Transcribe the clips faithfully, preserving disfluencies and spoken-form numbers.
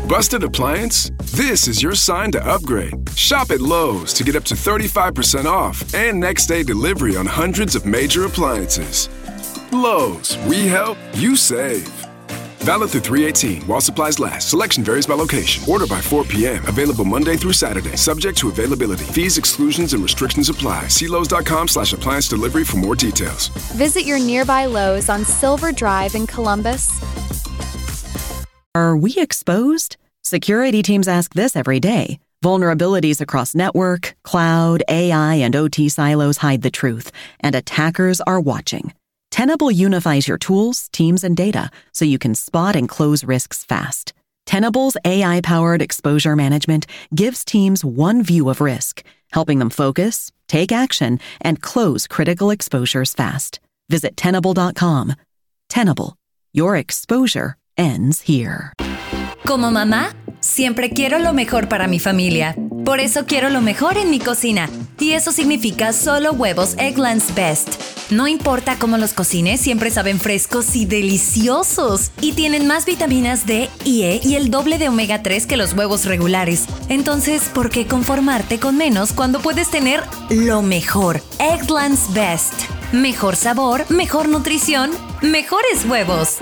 Busted appliance? This is your sign to upgrade. Shop at Lowe's to get up to thirty-five percent off and next day delivery on hundreds of major appliances. Lowe's, we help, you save. Valid through three eighteen while supplies last. Selection varies by location. Order by four p.m. Available Monday through Saturday. Subject to availability. Fees, exclusions, and restrictions apply. See Lowe's.com slash appliance delivery for more details. Visit your nearby Lowe's on Silver Drive in Columbus. Are we exposed? Security teams ask this every day. Vulnerabilities across network, cloud, A I, and O T silos hide the truth, and attackers are watching. Tenable unifies your tools, teams, and data so you can spot and close risks fast. Tenable's A I-powered exposure management gives teams one view of risk, helping them focus, take action, and close critical exposures fast. Visit Tenable dot com. Tenable. Your exposure ends here. Como mamá, siempre quiero lo mejor para mi familia. Por eso quiero lo mejor en mi cocina. Y eso significa solo huevos Eggland's Best. No importa cómo los cocines, siempre saben frescos y deliciosos. Y tienen más vitaminas D y E y el doble de omega tres que los huevos regulares. Entonces, ¿por qué conformarte con menos cuando puedes tener lo mejor? Eggland's Best. Mejor sabor, mejor nutrición, mejores huevos.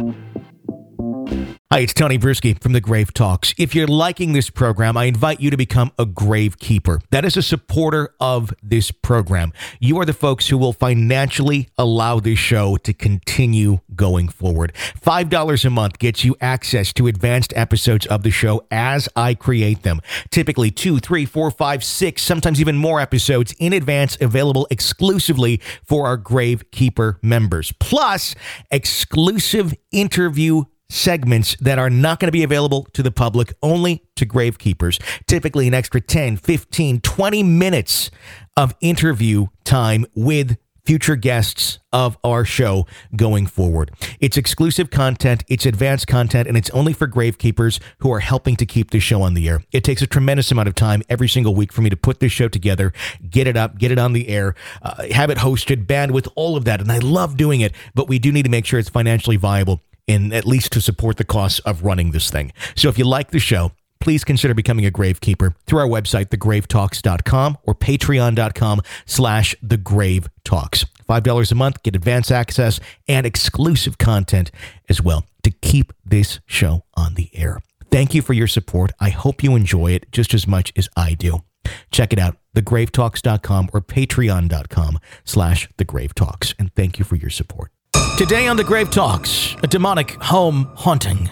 Hi, it's Tony Bruschi from The Grave Talks. If you're liking this program, I invite you to become a Grave Keeper. That is a supporter of this program. You are the folks who will financially allow this show to continue going forward. five dollars a month gets you access to advanced episodes of the show as I create them. Typically two, three, four, five, six, sometimes even more episodes in advance available exclusively for our Grave Keeper members. Plus, exclusive interview segments that are not going to be available to the public, only to Gravekeepers. Typically an extra ten, fifteen, twenty minutes of interview time with future guests of our show going forward. It's exclusive content, it's advanced content, and it's only for Gravekeepers who are helping to keep this show on the air. It takes a tremendous amount of time every single week for me to put this show together, get it up, get it on the air, uh, have it hosted, bandwidth, all of that, and I love doing it, but we do need to make sure it's financially viable, in at least to support the costs of running this thing. So if you like the show, please consider becoming a Gravekeeper through our website, the grave talks dot com or patreon dot com slash the grave talks. five dollars a month, get advance access and exclusive content as well to keep this show on the air. Thank you for your support. I hope you enjoy it just as much as I do. Check it out, the grave talks dot com or patreon dot com slash the grave talks. And thank you for your support. Today on The Grave Talks, a demonic home haunting.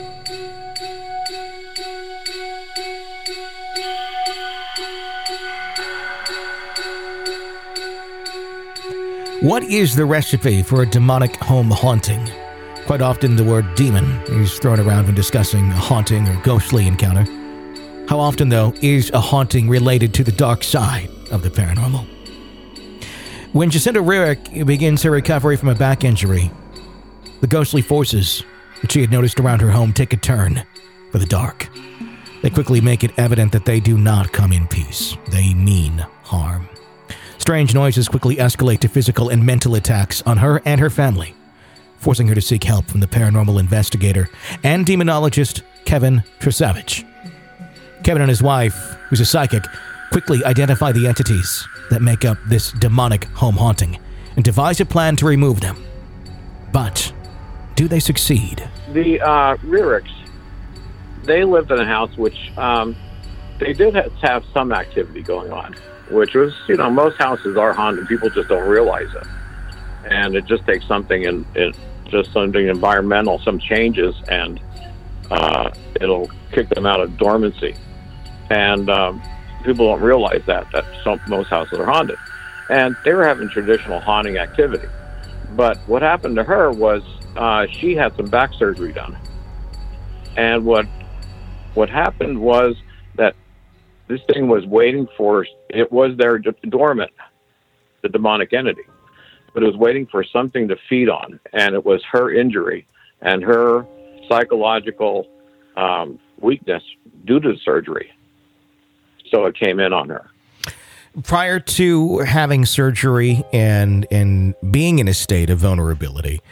What is the recipe for a demonic home haunting? Quite often the word demon is thrown around when discussing a haunting or ghostly encounter. How often, though, is a haunting related to the dark side of the paranormal? When Jacinda Rearick begins her recovery from a back injury, the ghostly forces that she had noticed around her home take a turn for the dark. They quickly make it evident that they do not come in peace. They mean harm. Strange noises quickly escalate to physical and mental attacks on her and her family, forcing her to seek help from the paranormal investigator and demonologist Kevin Trusavage. Kevin and his wife, who's a psychic, quickly identify the entities that make up this demonic home haunting and devise a plan to remove them. But do they succeed? The uh, Rearicks, they lived in a house which um, they did have some activity going on, which was, you know, most houses are haunted. People just don't realize it. And it just takes something in, in just something environmental, some changes, and uh, it'll kick them out of dormancy. And um, people don't realize that, that some, most houses are haunted. And they were having traditional haunting activity. But what happened to her was uh, she had some back surgery done. And what what happened was that this thing was waiting for, it was there dormant, the demonic entity. But it was waiting for something to feed on. And it was her injury and her psychological um, weakness due to the surgery. So it came in on her. Prior to having surgery and and being in a state of vulnerability,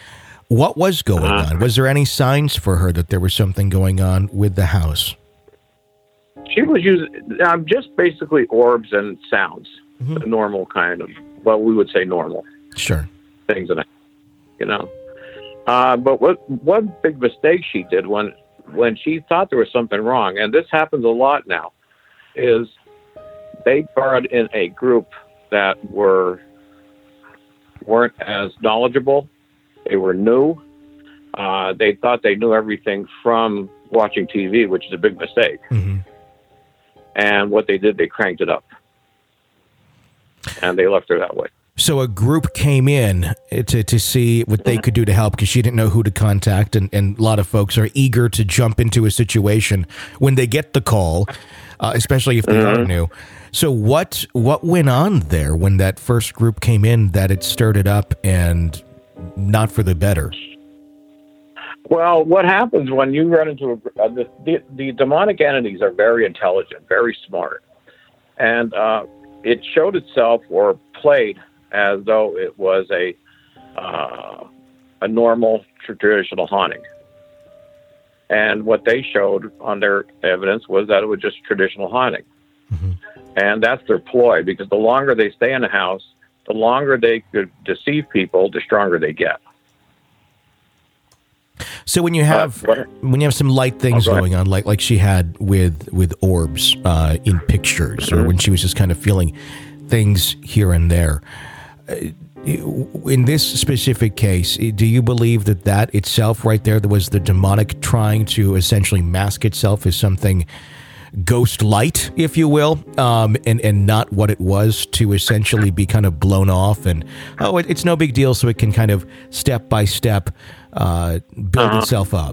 What was going Uh, on? Was there any signs for her that there was something going on with the house? She was using um, just basically orbs and sounds, Mm-hmm. the normal kind of, well, we would say normal Sure. things, that you know. Uh, but what one big mistake she did when when she thought there was something wrong, and this happens a lot now, is they brought in a group that were weren't as knowledgeable. They were new. Uh, they thought they knew everything from watching T V, which is a big mistake. Mm-hmm. And what they did, they cranked it up. And they left her that way. So a group came in to, to see what they could do to help because she didn't know who to contact. And, and a lot of folks are eager to jump into a situation when they get the call, uh, especially if they Mm-hmm. are new. So what what went on there when that first group came in that it stirred it up and not for the better? Well, what happens when you run into a, uh, the, the, the demonic entities are very intelligent, very smart. And uh, it showed itself or played as though it was a uh, a normal traditional haunting. And what they showed on their evidence was that it was just traditional haunting. Mm-hmm. And that's their ploy, because the longer they stay in the house, the longer they could deceive people, the stronger they get. So when you have Uh, what- when you have some light things Oh, go going on, like like she had with with orbs uh, in pictures, or Mm-hmm. when she was just kind of feeling things here and there. Uh, in this specific case, do you believe that that itself, right there, that was the demonic trying to essentially mask itself as something ghost light, if you will, um, and and not what it was, to essentially be kind of blown off and oh, it, it's no big deal, so it can kind of step by step uh, build Uh-huh. itself up.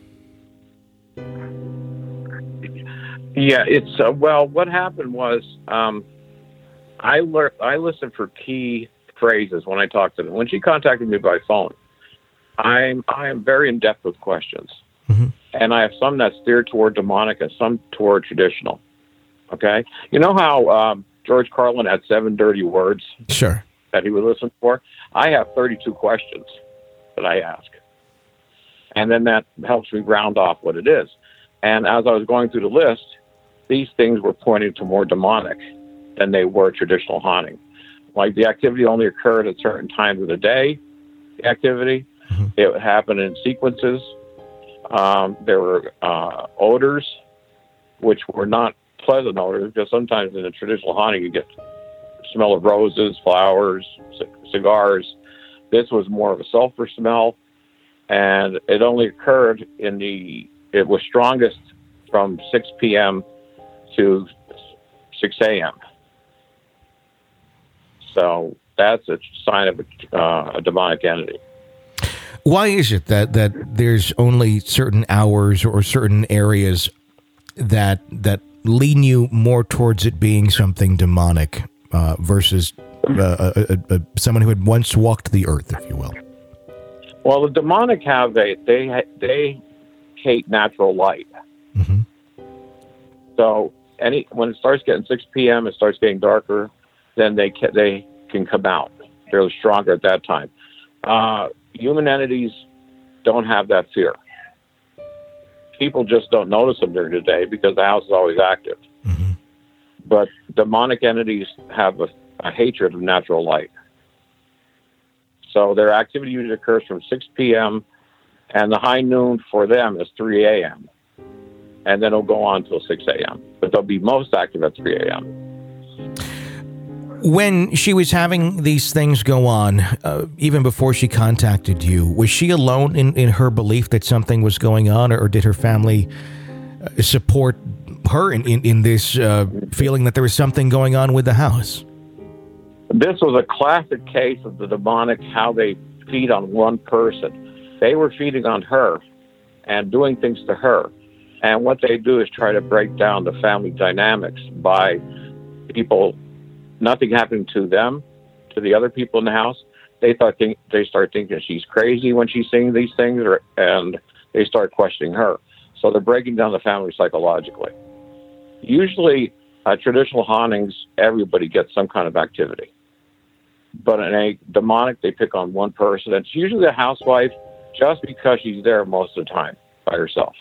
Yeah, it's uh, well. What happened was um, I learned. I listened for key phrases when I talked to them. When she contacted me by phone, I'm I am very in depth with questions, Mm-hmm. and I have some that steer toward demonic and some toward traditional. Okay, you know how um, George Carlin had seven dirty words Sure. that he would listen for? I have thirty-two questions that I ask. And then that helps me round off what it is. And as I was going through the list, these things were pointing to more demonic than they were traditional haunting. Like the activity only occurred at certain times of the day, the activity. Mm-hmm. It would happen in sequences. Um, there were uh, odors, which were not pleasant odors, because sometimes in a traditional haunting you get the smell of roses, flowers, c- cigars. This was more of a sulfur smell, and it only occurred in the, it was strongest from six p.m. to six a.m. So that's a sign of a, uh, a demonic entity. Why is it that, that there's only certain hours or certain areas that that lean you more towards it being something demonic uh, versus uh, a, a, a, someone who had once walked the earth, if you will? Well, the demonic have a, they, they hate natural light. Mm-hmm. So any, when it starts getting six p.m., it starts getting darker, then they can, they can come out. They're stronger at that time. Uh, human entities don't have that fear. People just don't notice them during the day because the house is always active. Mm-hmm. But demonic entities have a, a hatred of natural light. So their activity usually occurs from six p.m. and the high noon for them is three a.m. And then it'll go on until six a.m. But they'll be most active at three a.m. When she was having these things go on, uh, even before she contacted you, was she alone in, in her belief that something was going on, or, or did her family uh, support her in, in, in this uh, feeling that there was something going on with the house? This was a classic case of the demonic, how they feed on one person. They were feeding on her and doing things to her. And what they do is try to break down the family dynamics by people, nothing happening to them, to the other people in the house. They thought think, they start thinking she's crazy when she's saying these things, or, and they start questioning her. So they're breaking down the family psychologically. Usually, uh, traditional hauntings, everybody gets some kind of activity. But in a demonic, they pick on one person. It's usually a housewife just because she's there most of the time by herself.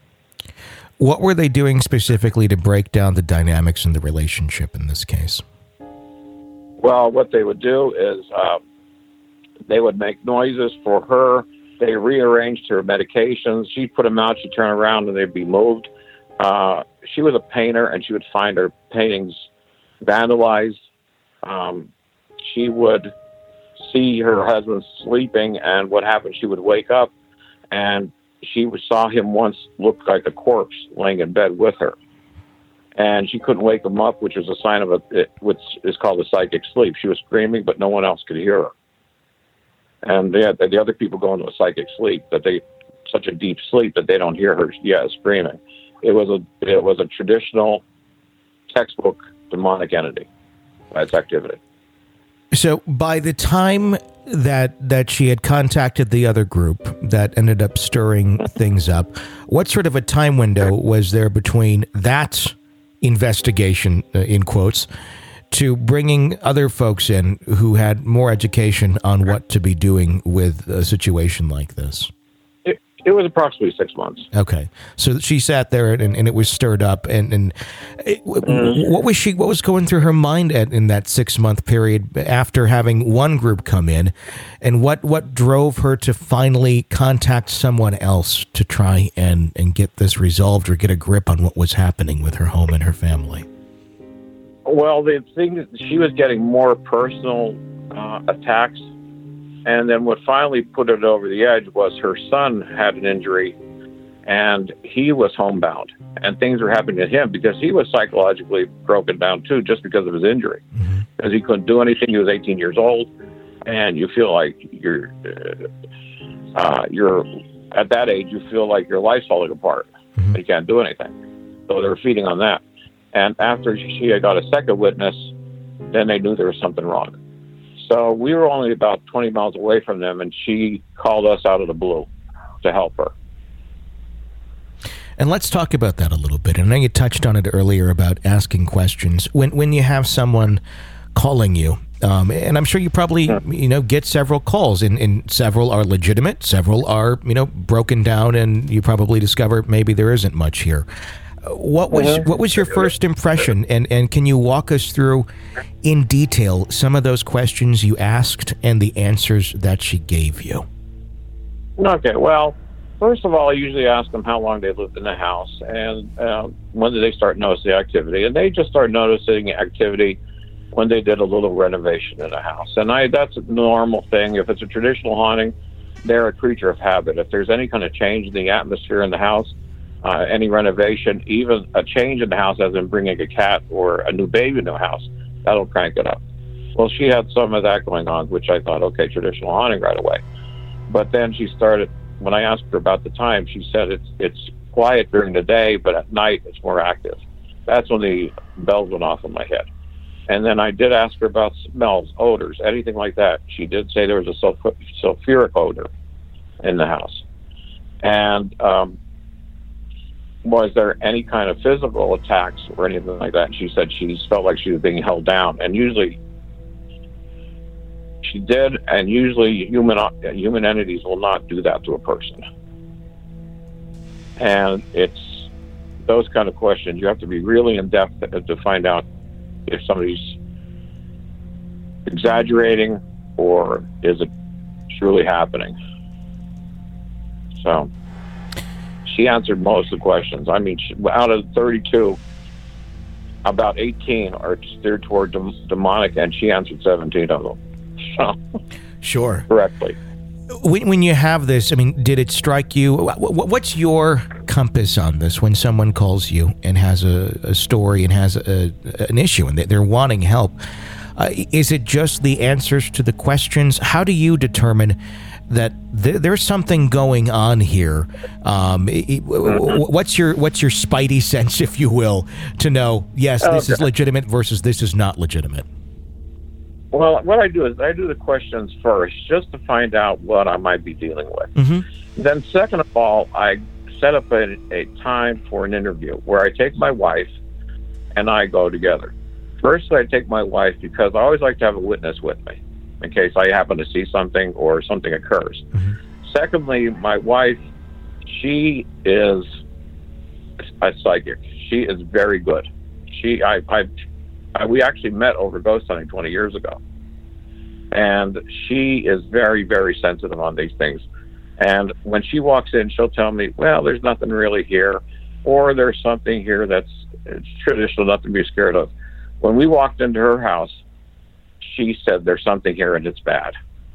What were they doing specifically to break down the dynamics in the relationship in this case? Well, what they would do is uh, they would make noises for her. They rearranged her medications. She'd put them out, she'd turn around, and they'd be moved. Uh, she was a painter, and she would find her paintings vandalized. Um, she would see her husband sleeping, and what happened, she would wake up, and she saw him once look like a corpse laying in bed with her. And she couldn't wake him up, which is a sign of a, it, which is called a psychic sleep. She was screaming, but no one else could hear her. And the, the other people go into a psychic sleep, that they, such a deep sleep that they don't hear her, yeah, screaming. It was a, it was a traditional textbook demonic entity by its activity. So by the time that that she had contacted the other group that ended up stirring things up, what sort of a time window was there between that investigation, uh, in quotes, to bringing other folks in who had more education on what to be doing with a situation like this? It, it was approximately six months. Okay, so she sat there and, and it was stirred up. And, and it, mm-hmm. what was she? What was going through her mind at, in that six month period after having one group come in, and what, what drove her to finally contact someone else to try and, and get this resolved or get a grip on what was happening with her home and her family? Well, the thing that she was getting more personal uh, attacks. And then what finally put it over the edge was her son had an injury, and he was homebound, and things were happening to him because he was psychologically broken down too, just because of his injury, mm-hmm. because he couldn't do anything. He was eighteen years old, and you feel like you're, uh, you're at that age, you feel like your life's falling apart. Mm-hmm. You can't do anything. So they were feeding on that. And after she had got a second witness, then they knew there was something wrong. So we were only about twenty miles away from them, and she called us out of the blue to help her. And let's talk about that a little bit. I know you touched on it earlier about asking questions. When when you have someone calling you, um, and I'm sure you probably yeah. you know get several calls, and, and several are legitimate, several are you know broken down, and you probably discover maybe there isn't much here. What was mm-hmm. what was your first impression, and, and can you walk us through in detail some of those questions you asked and the answers that she gave you? Okay, well, first of all, I usually ask them how long they lived in the house, and uh, when did they start noticing activity. And they just started noticing activity when they did a little renovation in the house. And I that's a normal thing. If it's a traditional haunting, they're a creature of habit. If there's any kind of change in the atmosphere in the house, Uh, any renovation, even a change in the house, as in bringing a cat or a new baby in the house, that'll crank it up. Well, she had some of that going on, which I thought, okay, traditional haunting right away. But then she started, when I asked her about the time, she said it's it's quiet during the day, but at night it's more active. That's when the bells went off in my head. And then I did ask her about smells, odors, anything like that. She did say there was a sulf- sulfuric odor in the house. And um, was there any kind of physical attacks or anything like that? And she said she felt like she was being held down. And usually she did, and usually human human entities will not do that to a person. And it's those kind of questions. You have to be really in-depth to, to find out if somebody's exaggerating or is it truly happening. So she answered most of the questions. I mean, she, out of thirty-two, about eighteen are steered toward dem- demonic, and she answered seventeen of them. So, sure. Correctly. When, when you have this, I mean, did it strike you? What's your compass on this when someone calls you and has a, a story and has a, an issue and they're wanting help? Uh, is it just the answers to the questions? How do you determine that th- there's something going on here? Um, it, what's your what's your spidey sense, if you will, to know, yes, this okay. is legitimate versus this is not legitimate? Well, what I do is I do the questions first just to find out what I might be dealing with. Mm-hmm. Then second of all, I set up a, a time for an interview where I take my wife and I go together. First, I take my wife because I always like to have a witness with me in case I happen to see something or something occurs. Mm-hmm. secondly, my wife, she is a psychic. She is very good. She, I, I, I, we actually met over ghost hunting twenty years ago, and she is very, very sensitive on these things. And when she walks in, she'll tell me, "Well, there's nothing really here," or "There's something here that's it's traditional, nothing to be scared of." When we walked into her house, she said, "There's something here, and it's bad."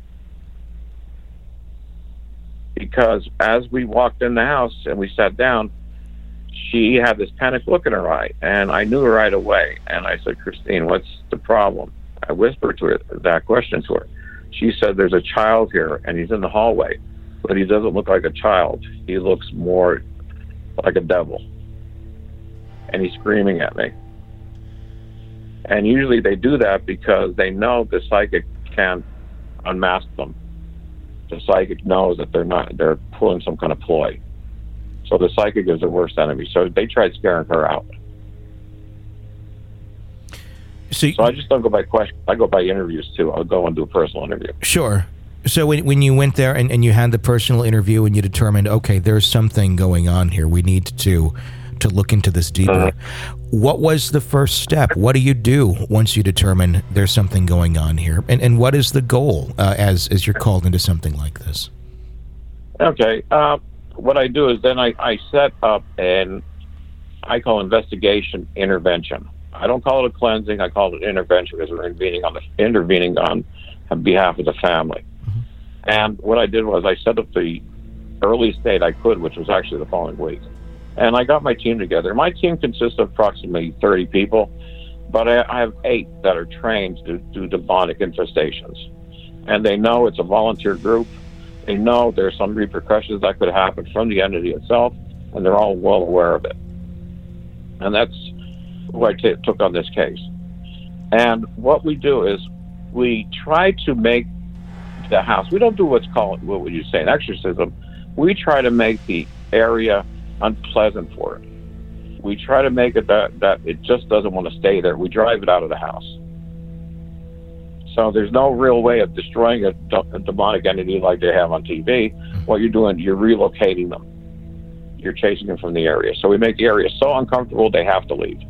Because as we walked in the house and we sat down, she had this panicked look in her eye, and I knew right away. And I said, "Christine, what's the problem?" I whispered to her that question to her. She said, "There's a child here, and he's in the hallway, but he doesn't look like a child. He looks more like a devil, and he's screaming at me." And usually they do that because they know the psychic can't unmask them. The psychic knows that they're not, they're pulling some kind of ploy. So the psychic is the worst enemy. So they tried scaring her out. So, so I just don't go by questions. I go by interviews too. I'll go and do a personal interview. Sure. So when when you went there and, and you had the personal interview and you determined, okay, there's something going on here, we need to to look into this deeper. Uh-huh. What was the first step? What do you do once you determine there's something going on here? And and what is the goal uh, as as you're called into something like this? Okay. Uh, what I do is then I, I set up an, I call investigation intervention. I don't call it a cleansing. I call it intervention because we're intervening on the intervening on, on behalf of the family. Mm-hmm. And what I did was I set up the earliest date I could, which was actually the following week. And I got my team together. My team consists of approximately thirty people, but I, I have eight that are trained to do demonic infestations. And they know it's a volunteer group. They know there's some repercussions that could happen from the entity itself, and they're all well aware of it. And that's who I t- took on this case. And what we do is we try to make the house, we don't do what's called, what would you say, an exorcism. We try to make the area unpleasant for it. We try to make it that, that it just doesn't want to stay there. We drive it out of the house. So there's no real way of destroying a, a demonic entity like they have on T V. What you're doing, you're relocating them. You're chasing them from the area. So we make the area so uncomfortable they have to leave.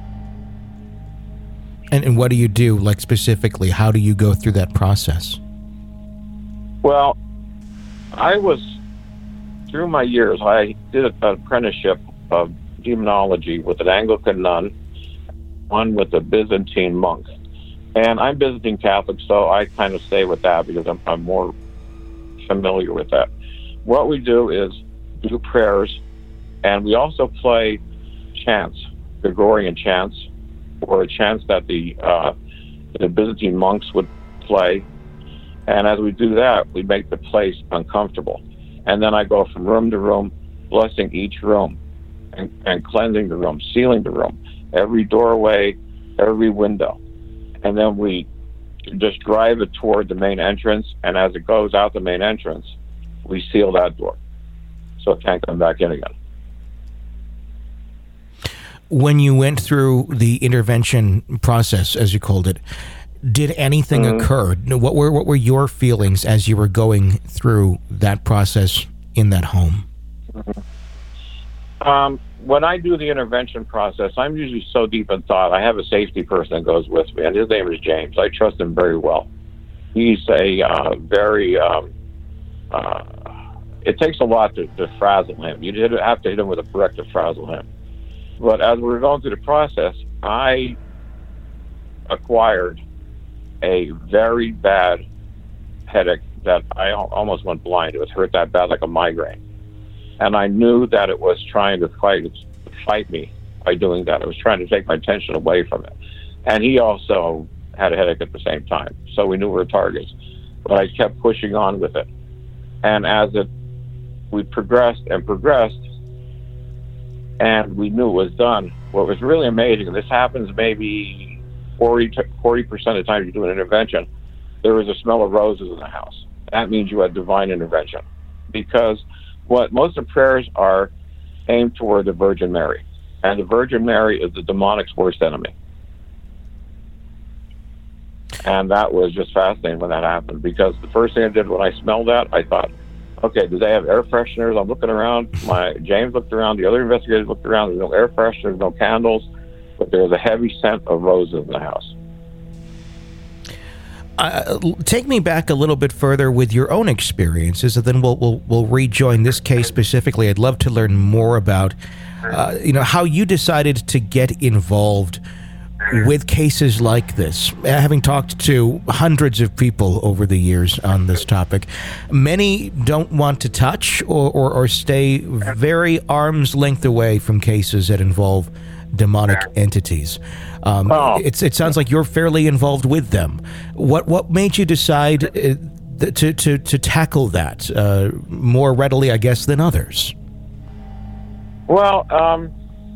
And, and what do you do, like specifically? How do you go through that process? Well, I was, through my years, I did an apprenticeship of demonology with an Anglican nun, one with a Byzantine monk. And I'm Byzantine Catholic, so I kind of stay with that because I'm, I'm more familiar with that. What we do is do prayers, and we also play chants, Gregorian chants, or a chants that the uh, the Byzantine monks would play. And as we do that, we make the place uncomfortable. And then I go from room to room, blessing each room and, and cleansing the room, sealing the room, every doorway, every window. And then we just drive it toward the main entrance, and as it goes out the main entrance, we seal that door so it can't come back in again. When you went through the intervention process, as you called it, did anything mm-hmm. occur? What were what were your feelings as you were going through that process in that home? Mm-hmm. Um, when I do the intervention process, I'm usually so deep in thought. I have a safety person that goes with me, and his name is James. I trust him very well. He's a uh, very, um, uh, it takes a lot to, to frazzle him. You have to hit him with a brick to frazzle him. But as we were going through the process, I acquired a very bad headache that I almost went blind. It was hurt that bad, like a migraine. And I knew that it was trying to fight, fight me by doing that. It was trying to take my attention away from it. And he also had a headache at the same time. So we knew we were targets. But I kept pushing on with it. And as it, we progressed and progressed, and we knew it was done, what was really amazing, and this happens maybe forty percent of the time you do an intervention, there was a smell of roses in the house. That means you had divine intervention. Because what most of the prayers are aimed toward the Virgin Mary. And the Virgin Mary is the demonic's worst enemy. And that was just fascinating when that happened, because the first thing I did when I smelled that, I thought, okay, do they have air fresheners? I'm looking around. My James looked around. The other investigators looked around. There's no air fresheners, no candles, but there was a heavy scent of roses in the house. Uh, take me back a little bit further with your own experiences, and then we'll we'll we'll rejoin this case specifically. I'd love to learn more about, uh, you know, how you decided to get involved with cases like this. Having talked to hundreds of people over the years on this topic, many don't want to touch or or, or stay very arm's length away from cases that involve demonic entities. Um, oh. it's, it sounds like you're fairly involved with them. What what made you decide uh, th- to, to, to tackle that uh, more readily, I guess, than others? Well, um,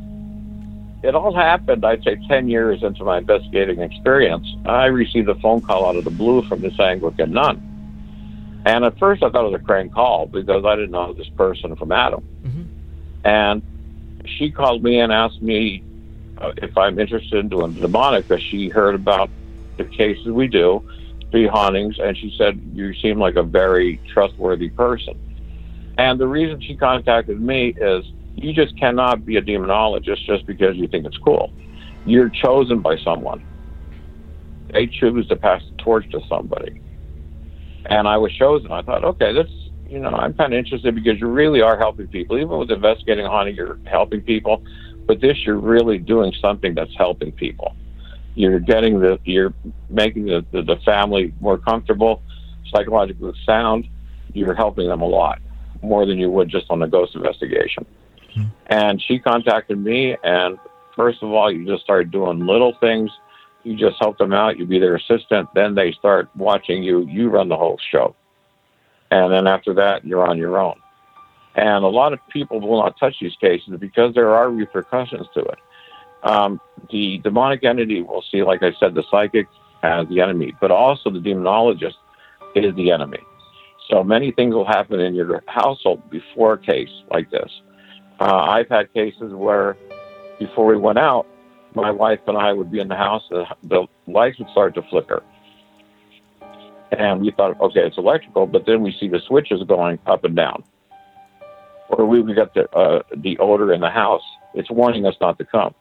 it all happened, I'd say, ten years into my investigating experience. I received a phone call out of the blue from this Anglican nun. And at first I thought it was a crank call because I didn't know this person from Adam. Mm-hmm. And she called me and asked me uh, if I'm interested in doing demonic, because she heard about the cases we do, the hauntings, and she said, you seem like a very trustworthy person. And the reason she contacted me is you just cannot be a demonologist just because you think it's cool. You're chosen by someone. They choose to pass the torch to somebody. And I was chosen. I thought, okay, that's, you know, I'm kind of interested because you really are helping people. Even with investigating haunting, you're helping people. But this, you're really doing something that's helping people. You're getting the, you're making the, the, the family more comfortable, psychologically sound. You're helping them a lot, more than you would just on a ghost investigation. Mm-hmm. And she contacted me, and first of all, you just start doing little things. You just help them out. You be their assistant. Then they start watching you. You run the whole show. And then after that, you're on your own. And a lot of people will not touch these cases because there are repercussions to it. Um, the demonic entity will see, like I said, the psychic as the enemy, but also the demonologist is the enemy. So many things will happen in your household before a case like this. Uh, I've had cases where before we went out, my wife and I would be in the house, the, the lights would start to flicker. And we thought, okay, it's electrical, but then we see the switches going up and down. Or we would get the, uh, the odor in the house. It's warning us not to come.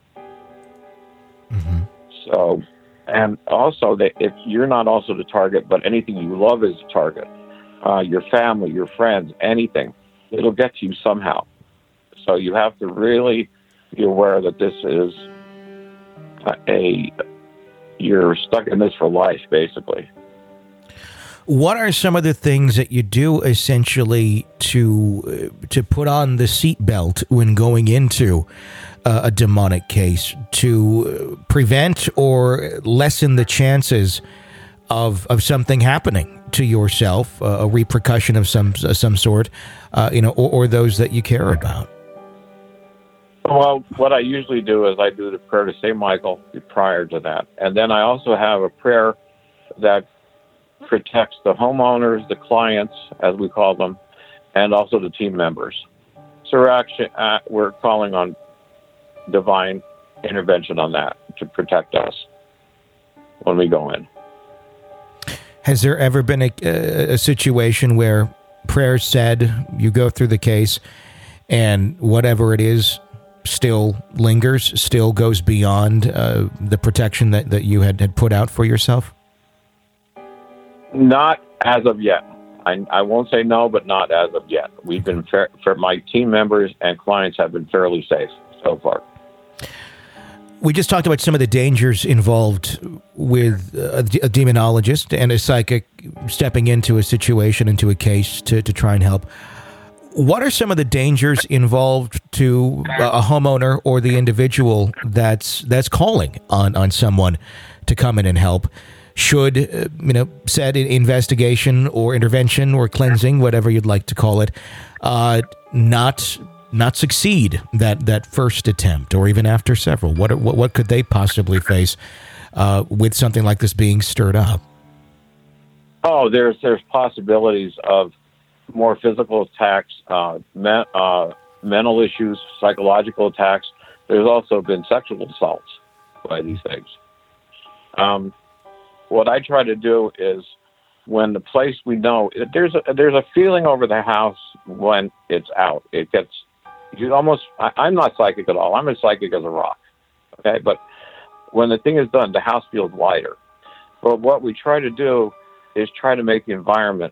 Mm-hmm. So, and also, that if you're not also the target, but anything you love is the target, uh, your family, your friends, anything, it'll get to you somehow. So you have to really be aware that this is a, you're stuck in this for life, basically. What are some of the things that you do essentially to uh, to put on the seatbelt when going into uh, a demonic case to prevent or lessen the chances of of something happening to yourself, uh, a repercussion of some uh, some sort, uh, you know, or, or those that you care about? Well, what I usually do is I do the prayer to Saint Michael prior to that, and then I also have a prayer that protects the homeowners, the clients, as we call them, and also the team members. So we're actually uh, we're calling on divine intervention on that to protect us when we go in. Has there ever been a, a situation where prayers said, you go through the case, and whatever it is still lingers, still goes beyond uh, the protection that, that you had, had put out for yourself? Not as of yet. I, I won't say no, but not as of yet. We've been fair, for my team members and clients have been fairly safe so far. We just talked about some of the dangers involved with a, a demonologist and a psychic stepping into a situation, into a case to, to try and help. What are some of the dangers involved to a homeowner or the individual that's that's calling on, on someone to come in and help? Should, uh, you know, said investigation or intervention or cleansing, whatever you'd like to call it, uh, not not succeed that, that first attempt, or even after several? What what, what could they possibly face uh, with something like this being stirred up? Oh, there's there's possibilities of more physical attacks, uh, me- uh, mental issues, psychological attacks. There's also been sexual assaults by these things. Um, What I try to do is when the place we know, there's a, there's a feeling over the house when it's out. It gets, you almost, I, I'm not psychic at all. I'm as psychic as a rock. Okay. But when the thing is done, the house feels lighter. But what we try to do is try to make the environment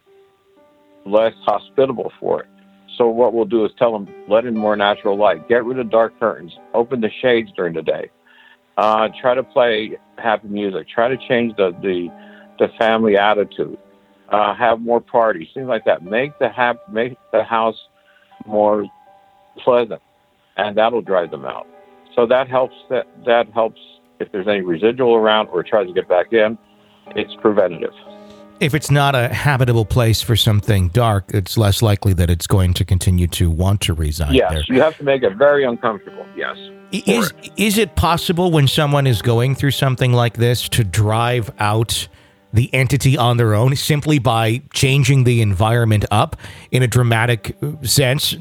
less hospitable for it. So what we'll do is tell them, let in more natural light, get rid of dark curtains, open the shades during the day, uh, try to play happy music, try to change the, the, the family attitude, uh, have more parties, things like that. Make the hap- make the house more pleasant, and that'll drive them out. So that helps. That that helps if there's any residual around or tries to get back in. It's preventative. If it's not a habitable place for something dark, it's less likely that it's going to continue to want to reside yes, there. Yes, you have to make it very uncomfortable. Yes. Is it. is it possible when someone is going through something like this to drive out the entity on their own simply by changing the environment up in a dramatic sense,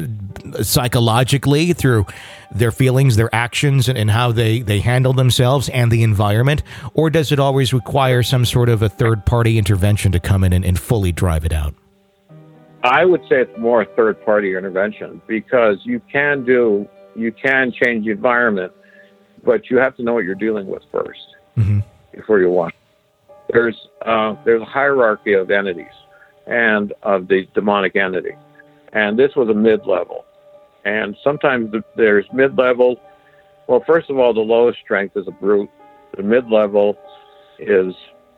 psychologically, through their feelings, their actions, and, and how they, they handle themselves and the environment? Or does it always require some sort of a third-party intervention to come in and, and fully drive it out? I would say it's more third-party intervention, because you can do, you can change the environment, but you have to know what you're dealing with first mm-hmm. before you want. There's uh, there's a hierarchy of entities and of the demonic entity, and this was a mid-level. And sometimes the, there's mid-level. Well, first of all, the lowest strength is a brute. The mid-level is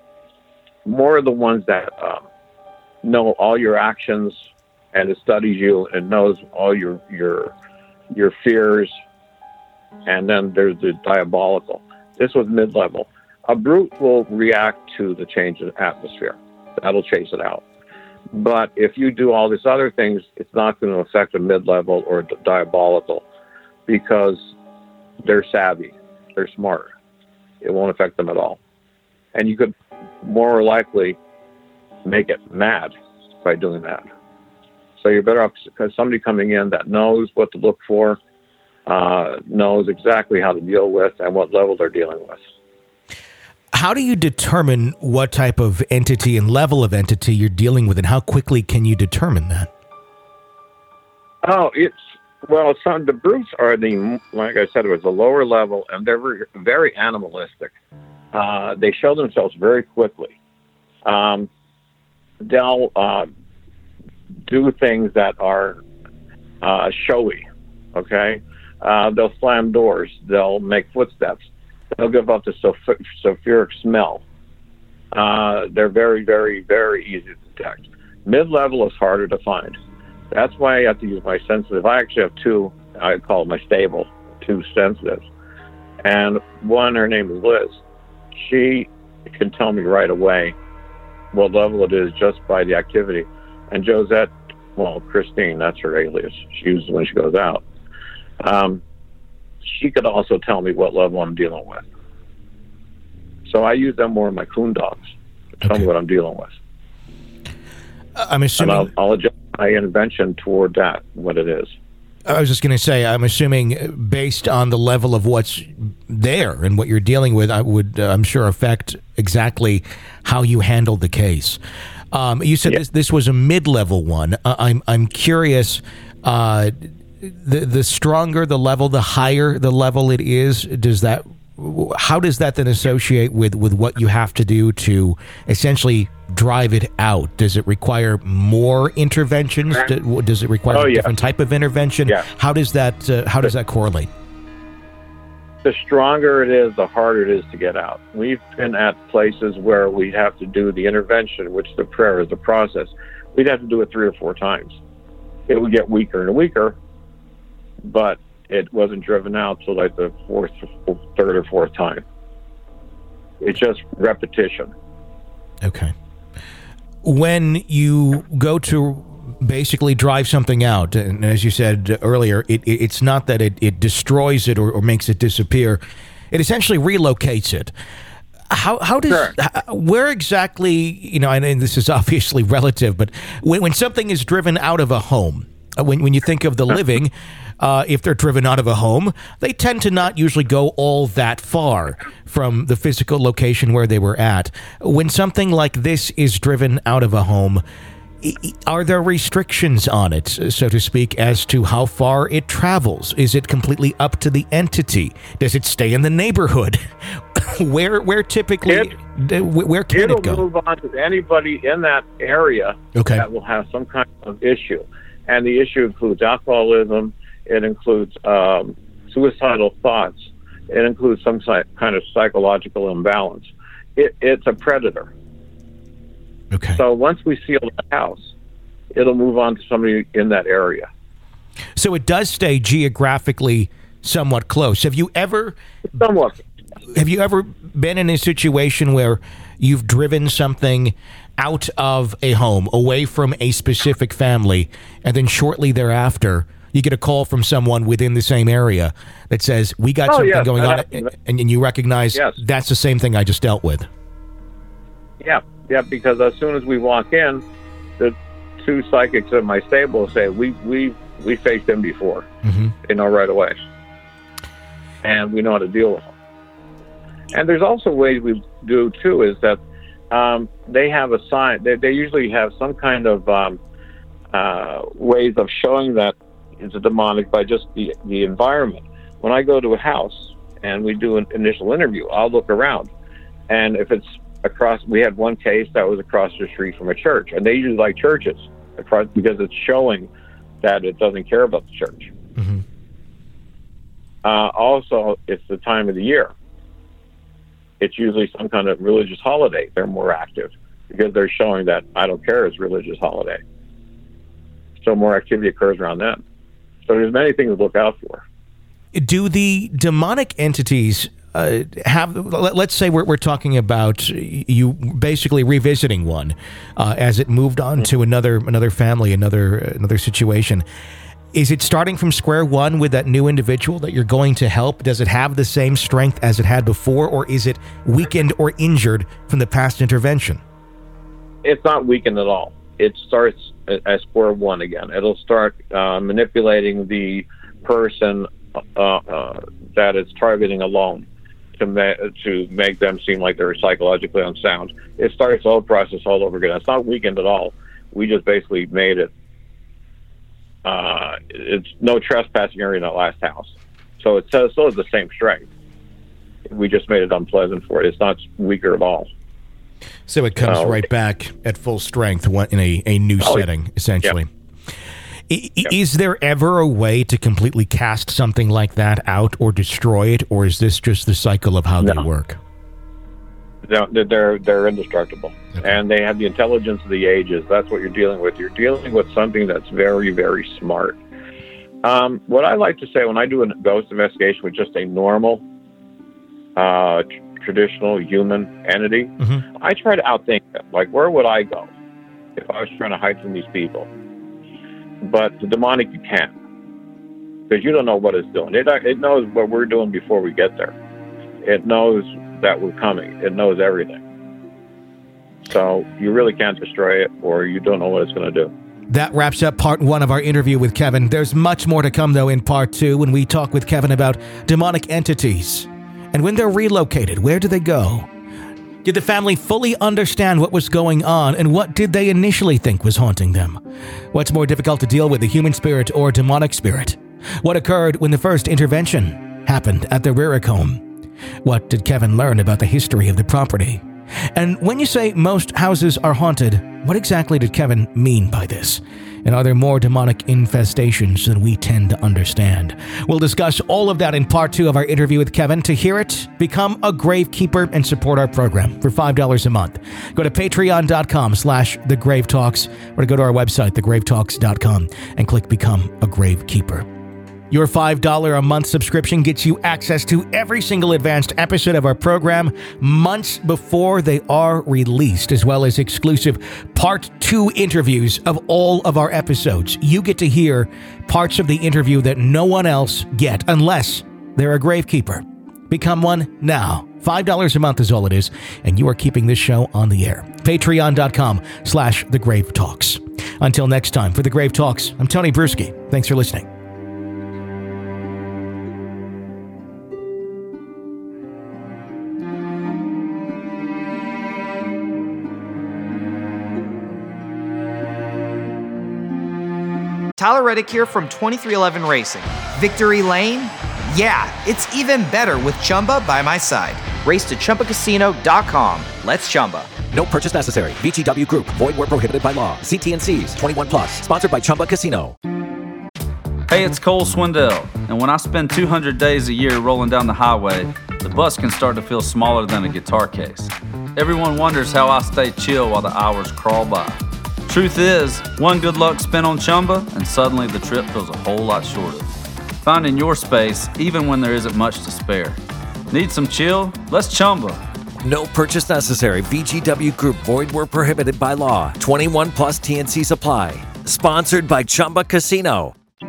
more the ones that um, know all your actions, and it studies you and knows all your your your fears. And then there's the diabolical. This was mid-level. A brute will react to the change in atmosphere. That'll chase it out. But if you do all these other things, it's not going to affect a mid-level or a diabolical, because they're savvy. They're smart. It won't affect them at all. And you could more likely make it mad by doing that. So you're better off because somebody coming in that knows what to look for, uh, knows exactly how to deal with and what level they're dealing with. How do you determine what type of entity and level of entity you're dealing with, and how quickly can you determine that? Oh, it's, well, some, the brutes are the, like I said, it was a lower level, and they're very, very animalistic. Uh, they show themselves very quickly. Um, they'll uh, do things that are uh, showy, okay? Uh, they'll slam doors. They'll make footsteps. They'll give up the sulf- sulfuric smell. Uh, they're very, very, very easy to detect. Mid-level is harder to find. That's why I have to use my sensitive. I actually have two, I call it my stable, two sensitives. And one, her name is Liz. She can tell me right away what level it is just by the activity. And Josette, well, Christine, that's her alias. She uses it when she goes out. Um, she could also tell me what level I'm dealing with. So I use them more in my coon dogs to tell okay. me what I'm dealing with. I'm assuming... And I'll, I'll adjust my intervention toward that, what it is. I was just going to say, I'm assuming based on the level of what's there and what you're dealing with, I would, uh, I'm sure, affect exactly how you handle the case. Um, you said yeah. this, this was a mid-level one. Uh, I'm I'm curious... Uh, The the stronger the level, the higher the level it is, does that, how does that then associate with, with what you have to do to essentially drive it out? Does it require more interventions? Does it require oh, a yeah. different type of intervention? Yeah. How does that uh, how does that correlate? The stronger it is, the harder it is to get out. We've been at places where we have to do the intervention, which the prayer is the process. We'd have to do it three or four times. It would get weaker and weaker, but it wasn't driven out till like the fourth, third or fourth time. It's just repetition. Okay. When you go to basically drive something out, and as you said earlier, it, it, it's not that it, it destroys it or, or makes it disappear. It essentially relocates it. How how does sure. how, where exactly, you know, and, and this is obviously relative, but when, when something is driven out of a home, when when you think of the living, uh, if they're driven out of a home, they tend to not usually go all that far from the physical location where they were at. When something like this is driven out of a home, are there restrictions on it, so to speak, as to how far it travels? Is it completely up to the entity? Does it stay in the neighborhood? where where typically, it, where can it'll it go? Move on to anybody in that area okay. that will have some kind of issue. And the issue includes alcoholism. It includes um, suicidal thoughts. It includes some kind of psychological imbalance. It, it's a predator. Okay. So once we seal the house, it'll move on to somebody in that area. So it does stay geographically somewhat close. Have you ever somewhat have you ever been in a situation where you've driven something out of a home, away from a specific family, and then shortly thereafter you get a call from someone within the same area that says, we got oh, something yes, going on, happens. and, and you recognize yes. that's the same thing I just dealt with? Yeah. Yeah, because as soon as we walk in, the two psychics in my stable say, we we we faced him before. Mm-hmm. They know right away. And we know how to deal with them. And there's also ways we do, too, is that um, they have a sign. They, they usually have some kind of um, uh, ways of showing that it's a demonic by just the, the environment. When I go to a house and we do an initial interview, I'll look around. And if it's across, we had one case that was across the street from a church, and they usually like churches across because it's showing that it doesn't care about the church. Mm-hmm. Uh, also, it's the time of the year. It's usually some kind of religious holiday. They're more active because they're showing that I don't care, it's a religious holiday. So more activity occurs around that. So there's many things to look out for. Do the demonic entities Uh, have, let's say we're, we're talking about you basically revisiting one uh, as it moved on to another another family, another another situation. Is it starting from square one with that new individual that you're going to help? Does it have the same strength as it had before, or is it weakened or injured from the past intervention? It's not weakened at all. It starts at square one again. It'll start uh, manipulating the person uh, uh, that it's targeting alone. To, ma- to make them seem like they're psychologically unsound. It starts the whole process all over again. It's not weakened at all. We just basically made it. Uh, it's no trespassing area in that last house. So it still has the same strength. We just made it unpleasant for it. It's not weaker at all. So it comes uh, right back at full strength in a, a new oh, setting, essentially. Yeah. I, is there ever a way to completely cast something like that out or destroy it, or is this just the cycle of how no. they work? No, they're they're indestructible, okay. And they have the intelligence of the ages. That's what you're dealing with. You're dealing with something that's very, very smart. Um, what I like to say when I do a ghost investigation with just a normal, uh, tr- traditional human entity, mm-hmm. I try to outthink them. Like, where would I go if I was trying to hide from these people? But the demonic, you can't, because you don't know what it's doing. It it knows what we're doing before we get there. It knows that we're coming. It knows everything. So you really can't destroy it, or you don't know what it's going to do. That wraps up part one of our interview with Kevin. There's much more to come, though, in part two, when we talk with Kevin about demonic entities. And when they're relocated, where do they go? Did the family fully understand what was going on, and what did they initially think was haunting them? What's more difficult to deal with, the human spirit or demonic spirit? What occurred when the first intervention happened at the Rurick home? What did Kevin learn about the history of the property? And when you say most houses are haunted, what exactly did Kevin mean by this? And are there more demonic infestations than we tend to understand? We'll discuss all of that in part two of our interview with Kevin. To hear it, become a Gravekeeper and support our program for five dollars a month. Go to patreon.com slash The Grave Talks, or to go to our website, the grave talks dot com, and click Become a Gravekeeper. Your five dollars a month subscription gets you access to every single advanced episode of our program months before they are released, as well as exclusive part two interviews of all of our episodes. You get to hear parts of the interview that no one else get unless they're a gravekeeper. Become one now. five dollars a month is all it is, and you are keeping this show on the air. Patreon.com slash The Grave Talks. Until next time, for The Grave Talks, I'm Tony Bruschi. Thanks for listening. Tyler Reddick here from twenty-three eleven Racing. Victory Lane? Yeah, it's even better with Chumba by my side. Race to Chumba Casino dot com. Let's Chumba. No purchase necessary. V G W Group. Void where prohibited by law. See T and C's. twenty-one plus. Sponsored by Chumba Casino. Hey, it's Cole Swindell, and when I spend two hundred days a year rolling down the highway, the bus can start to feel smaller than a guitar case. Everyone wonders how I stay chill while the hours crawl by. Truth is, one good luck spin on Chumba, and suddenly the trip feels a whole lot shorter. Finding your space, even when there isn't much to spare. Need some chill? Let's Chumba. No purchase necessary. V G W Group. Void where prohibited by law. twenty-one plus T and C supply. Sponsored by Chumba Casino.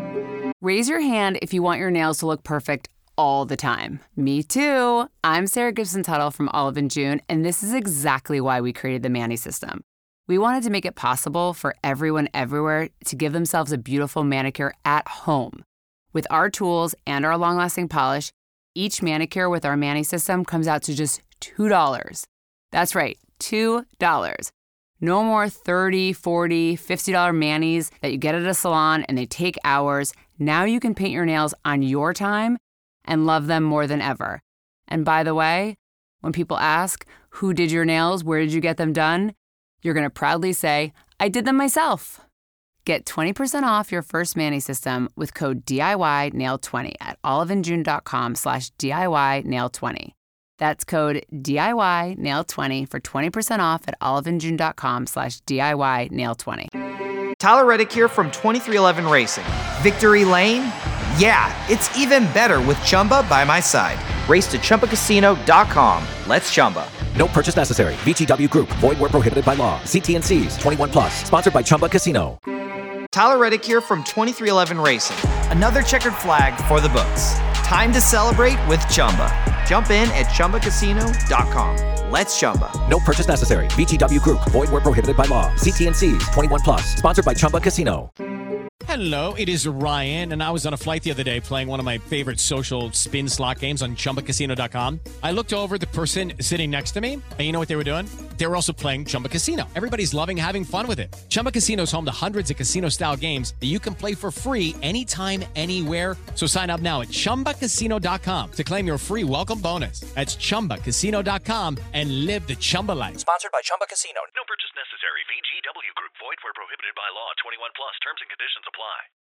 Raise your hand if you want your nails to look perfect all the time. Me too. I'm Sarah Gibson Tuttle from Olive and June, and this is exactly why we created the Manny system. We wanted to make it possible for everyone everywhere to give themselves a beautiful manicure at home. With our tools and our long-lasting polish, each manicure with our Manny system comes out to just two dollars. That's right, two dollars. No more thirty dollars, forty dollars, fifty dollars manis that you get at a salon and they take hours. Now you can paint your nails on your time and love them more than ever. And by the way, when people ask, who did your nails? Where did you get them done? You're going to proudly say, I did them myself. Get twenty percent off your first Manny system with code D I Y nail twenty at oliveandjune.com slash DIY nail 20. That's code D I Y nail twenty for twenty percent off at oliveandjune.com slash DIY nail 20. Tyler Reddick here from twenty-three eleven Racing. Victory Lane? Yeah, it's even better with Chumba by my side. Race to Chumba Casino dot com. Let's Chumba. No purchase necessary. V G W Group. Void where prohibited by law. See T and C's. twenty-one plus. Sponsored by Chumba Casino. Tyler Reddick here from twenty-three eleven Racing. Another checkered flag for the books. Time to celebrate with Chumba. Jump in at Chumba Casino dot com. Let's Chumba. No purchase necessary. V G W Group. Void where prohibited by law. See T and C's. twenty-one plus. Sponsored by Chumba Casino. Hello, it is Ryan, and I was on a flight the other day playing one of my favorite social spin slot games on Chumba Casino dot com. I looked over at the person sitting next to me, and you know what they were doing? They were also playing Chumba Casino. Everybody's loving having fun with it. Chumba Casino is home to hundreds of casino-style games that you can play for free anytime, anywhere. So sign up now at Chumba Casino dot com to claim your free welcome bonus. That's Chumba Casino dot com and live the Chumba life. Sponsored by Chumba Casino. No purchase necessary. V G W Group. Void where prohibited by law. twenty-one plus. Terms and conditions apply.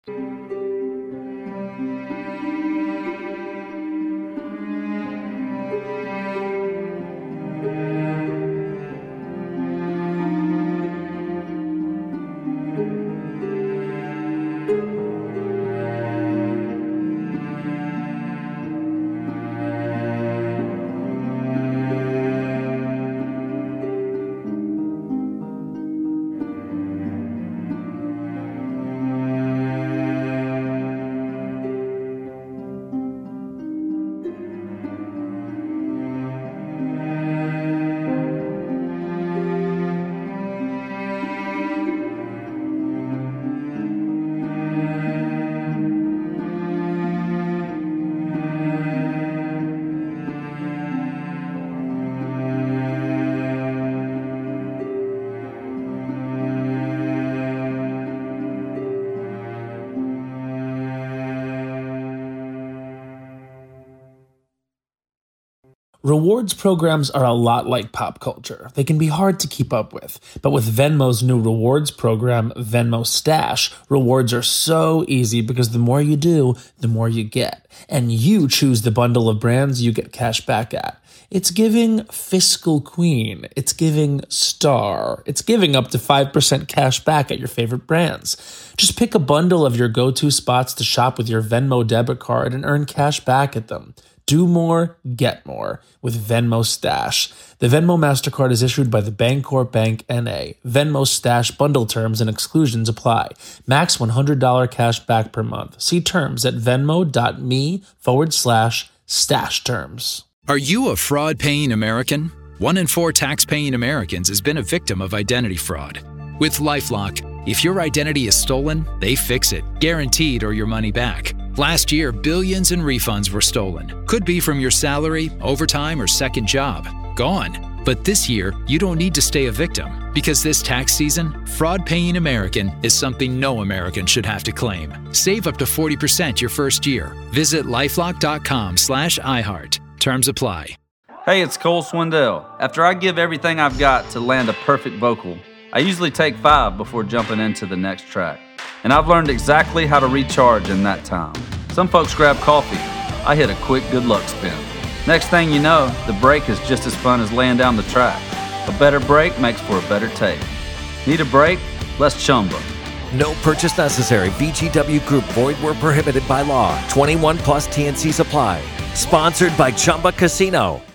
Rewards programs are a lot like pop culture. They can be hard to keep up with. But with Venmo's new rewards program, Venmo Stash, rewards are so easy because the more you do, the more you get. And you choose the bundle of brands you get cash back at. It's giving Fiscal Queen. It's giving Star. It's giving up to five percent cash back at your favorite brands. Just pick a bundle of your go-to spots to shop with your Venmo debit card and earn cash back at them. Do more, get more with Venmo Stash. The Venmo MasterCard is issued by the Bancorp Bank N A. Venmo Stash bundle terms and exclusions apply. Max one hundred dollars cash back per month. See terms at venmo.me forward slash stash terms. Are you a fraud-paying American? One in four tax-paying Americans has been a victim of identity fraud. With LifeLock, if your identity is stolen, they fix it, guaranteed, or your money back. Last year, billions in refunds were stolen. Could be from your salary, overtime, or second job. Gone. But this year, you don't need to stay a victim, because this tax season, fraud-paying American is something no American should have to claim. Save up to forty percent your first year. Visit lifelock.com slash iHeart. Terms apply. Hey, it's Cole Swindell. After I give everything I've got to land a perfect vocal, I usually take five before jumping into the next track. And I've learned exactly how to recharge in that time. Some folks grab coffee. I hit a quick good luck spin. Next thing you know, the break is just as fun as laying down the track. A better break makes for a better take. Need a break? Let's Chumba. No purchase necessary. V G W Group. Void where prohibited by law. twenty-one plus T N Cs apply. Sponsored by Chumba Casino.